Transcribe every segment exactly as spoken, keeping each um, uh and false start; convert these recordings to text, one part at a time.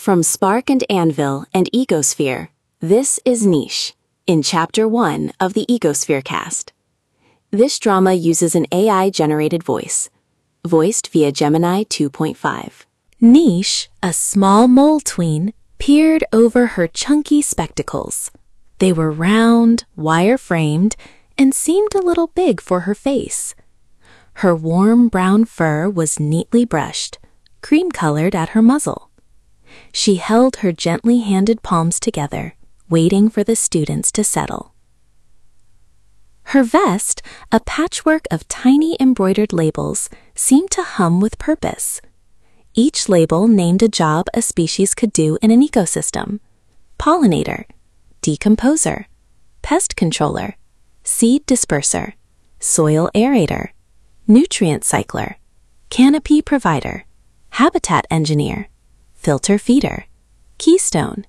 From Spark and Anvil and Ecosphere, this is Niche, in Chapter one of the Ecosphere cast. This drama uses an A I-generated voice, voiced via Gemini two point five. Niche, a small mole tween, peered over her chunky spectacles. They were round, wire-framed, and seemed a little big for her face. Her warm brown fur was neatly brushed, cream-colored at her muzzle. She held her gently handed palms together, waiting for the students to settle. Her vest, a patchwork of tiny embroidered labels, seemed to hum with purpose. Each label named a job a species could do in an ecosystem: pollinator, decomposer, pest controller, seed disperser, soil aerator, nutrient cycler, canopy provider, habitat engineer, filter feeder, keystone.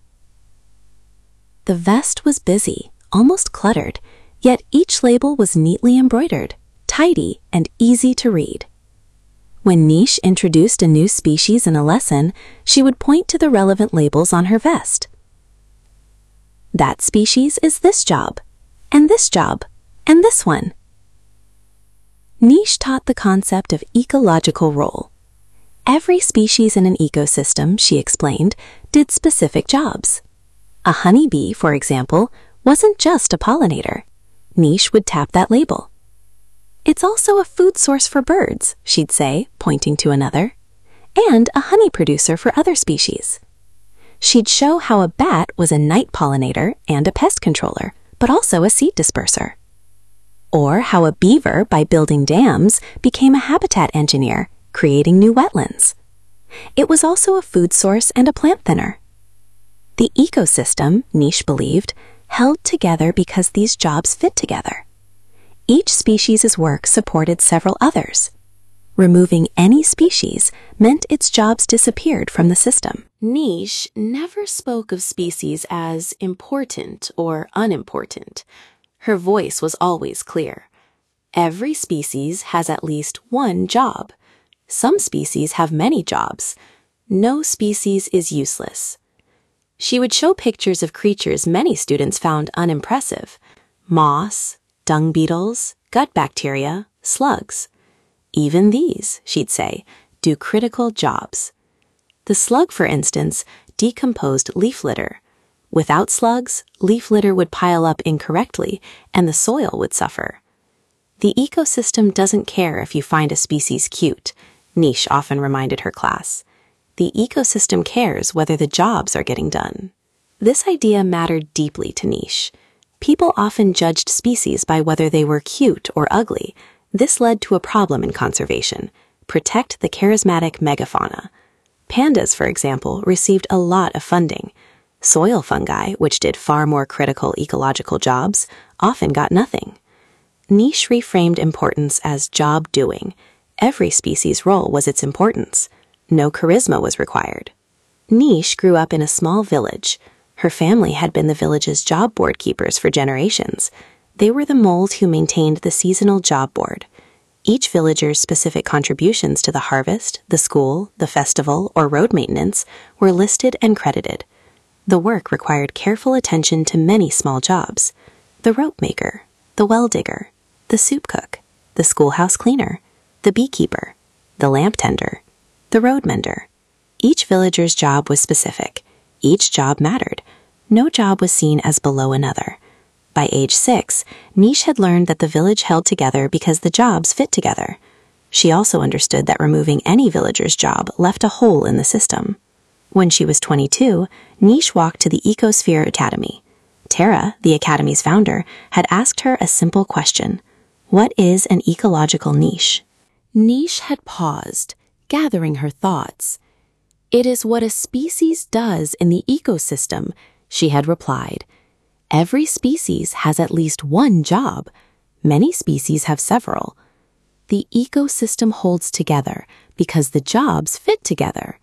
The vest was busy, almost cluttered, yet each label was neatly embroidered, tidy, and easy to read. When Niche introduced a new species in a lesson, she would point to the relevant labels on her vest. That species is this job, and this job, and this one. Niche taught the concept of ecological role. Every species in an ecosystem, she explained, did specific jobs. A honeybee, for example, wasn't just a pollinator. Niche would tap that label. It's also a food source for birds, she'd say, pointing to another, and a honey producer for other species. She'd show how a bat was a night pollinator and a pest controller, but also a seed disperser. Or how a beaver, by building dams, became a habitat engineer, creating new wetlands. It was also a food source and a plant thinner. The ecosystem, Niche believed, held together because these jobs fit together. Each species' work supported several others. Removing any species meant its jobs disappeared from the system. Niche never spoke of species as important or unimportant. Her voice was always clear. Every species has at least one job. Some species have many jobs. No species is useless. She would show pictures of creatures many students found unimpressive: moss, dung beetles, gut bacteria, slugs. Even these, she'd say, do critical jobs. The slug, for instance, decomposed leaf litter. Without slugs, leaf litter would pile up incorrectly, and the soil would suffer. The ecosystem doesn't care if you find a species cute, Niche often reminded her class. The ecosystem cares whether the jobs are getting done. This idea mattered deeply to Niche. People often judged species by whether they were cute or ugly. This led to a problem in conservation: protect the charismatic megafauna. Pandas, for example, received a lot of funding. Soil fungi, which did far more critical ecological jobs, often got nothing. Niche reframed importance as job doing. Every species' role was its importance. No charisma was required. Niche grew up in a small village. Her family had been the village's job board keepers for generations. They were the moles who maintained the seasonal job board. Each villager's specific contributions to the harvest, the school, the festival, or road maintenance were listed and credited. The work required careful attention to many small jobs: the rope maker, the well digger, the soup cook, the schoolhouse cleaner, the beekeeper, the lamp tender, the road mender. Each villager's job was specific. Each job mattered. No job was seen as below another. By age six, Niche had learned that the village held together because the jobs fit together. She also understood that removing any villager's job left a hole in the system. When she was twenty-two, Niche walked to the Ecosphere Academy. Tara, the academy's founder, had asked her a simple question: what is an ecological niche? Niche had paused, gathering her thoughts. It is what a species does in the ecosystem, she had replied. Every species has at least one job. Many species have several. The ecosystem holds together because the jobs fit together.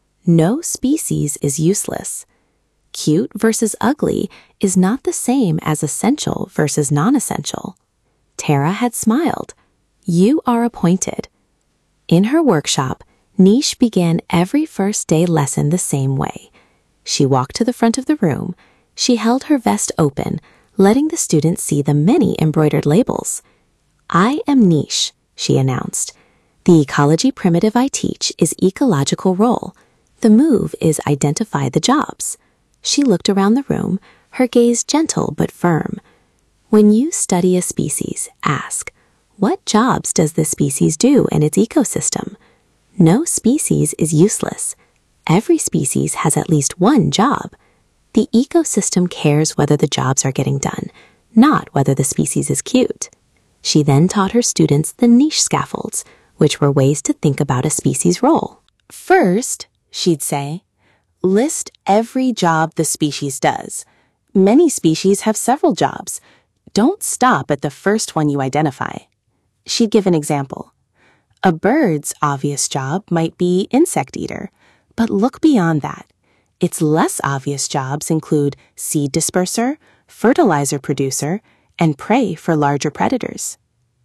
No species is useless. Cute versus ugly is not the same as essential versus non-essential. Tara had smiled. You are appointed. In her workshop, Niche began every first day lesson the same way. She walked to the front of the room. She held her vest open, letting the students see the many embroidered labels. "I am Niche," she announced. "The ecology primitive I teach is ecological role. The move is identify the jobs." She looked around the room, her gaze gentle but firm. "When you study a species, ask, what jobs does this species do in its ecosystem? No species is useless. Every species has at least one job. The ecosystem cares whether the jobs are getting done, not whether the species is cute." She then taught her students the niche scaffolds, which were ways to think about a species' role. "First," she'd say, "list every job the species does. Many species have several jobs. Don't stop at the first one you identify." She'd give an example. A bird's obvious job might be insect eater, but look beyond that. Its less obvious jobs include seed disperser, fertilizer producer, and prey for larger predators.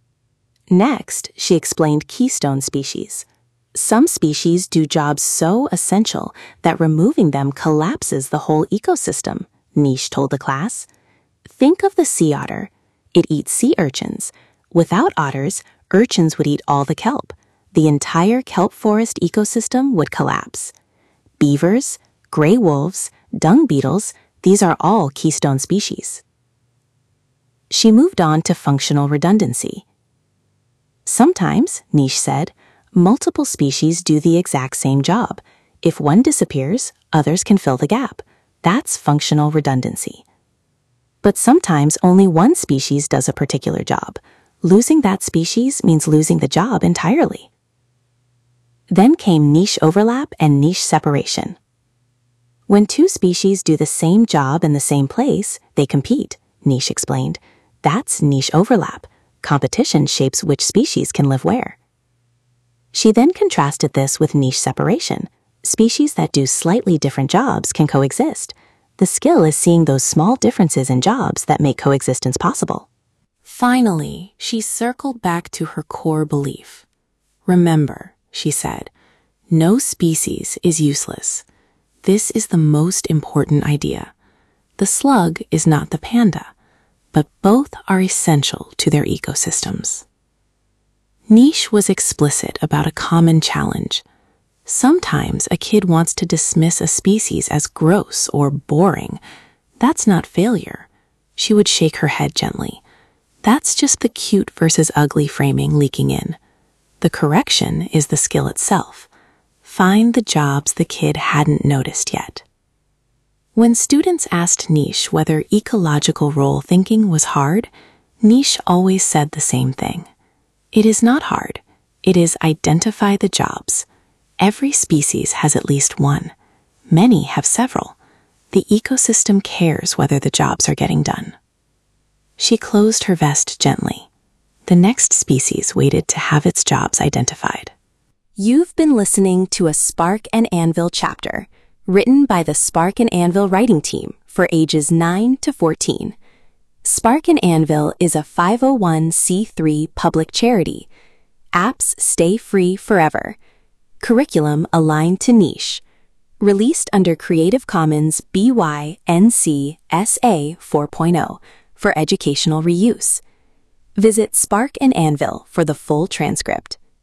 Next, she explained keystone species. Some species do jobs so essential that removing them collapses the whole ecosystem, Niche told the class. Think of the sea otter. It eats sea urchins. Without otters, urchins would eat all the kelp. The entire kelp forest ecosystem would collapse. Beavers, gray wolves, dung beetles, these are all keystone species. She moved on to functional redundancy. Sometimes, Niche said, multiple species do the exact same job. If one disappears, others can fill the gap. That's functional redundancy. But sometimes only one species does a particular job. Losing that species means losing the job entirely. Then came niche overlap and niche separation. When two species do the same job in the same place, they compete, Niche explained. That's niche overlap. Competition shapes which species can live where. She then contrasted this with niche separation. Species that do slightly different jobs can coexist. The skill is seeing those small differences in jobs that make coexistence possible. Finally, she circled back to her core belief. Remember, she said, no species is useless. This is the most important idea. The slug is not the panda, but both are essential to their ecosystems. Niche was explicit about a common challenge. Sometimes a kid wants to dismiss a species as gross or boring. That's not failure. She would shake her head gently. That's just the cute versus ugly framing leaking in. The correction is the skill itself. Find the jobs the kid hadn't noticed yet. When students asked Niche whether ecological role thinking was hard, Niche always said the same thing. It is not hard. It is identify the jobs. Every species has at least one. Many have several. The ecosystem cares whether the jobs are getting done. She closed her vest gently. The next species waited to have its jobs identified. You've been listening to a Spark and Anvil chapter, written by the Spark and Anvil writing team for ages nine to fourteen. Spark and Anvil is a five oh one c three public charity. Apps stay free forever. Curriculum aligned to niche. Released under Creative Commons B Y N C S A four point oh for educational reuse. Visit Spark and Anvil for the full transcript.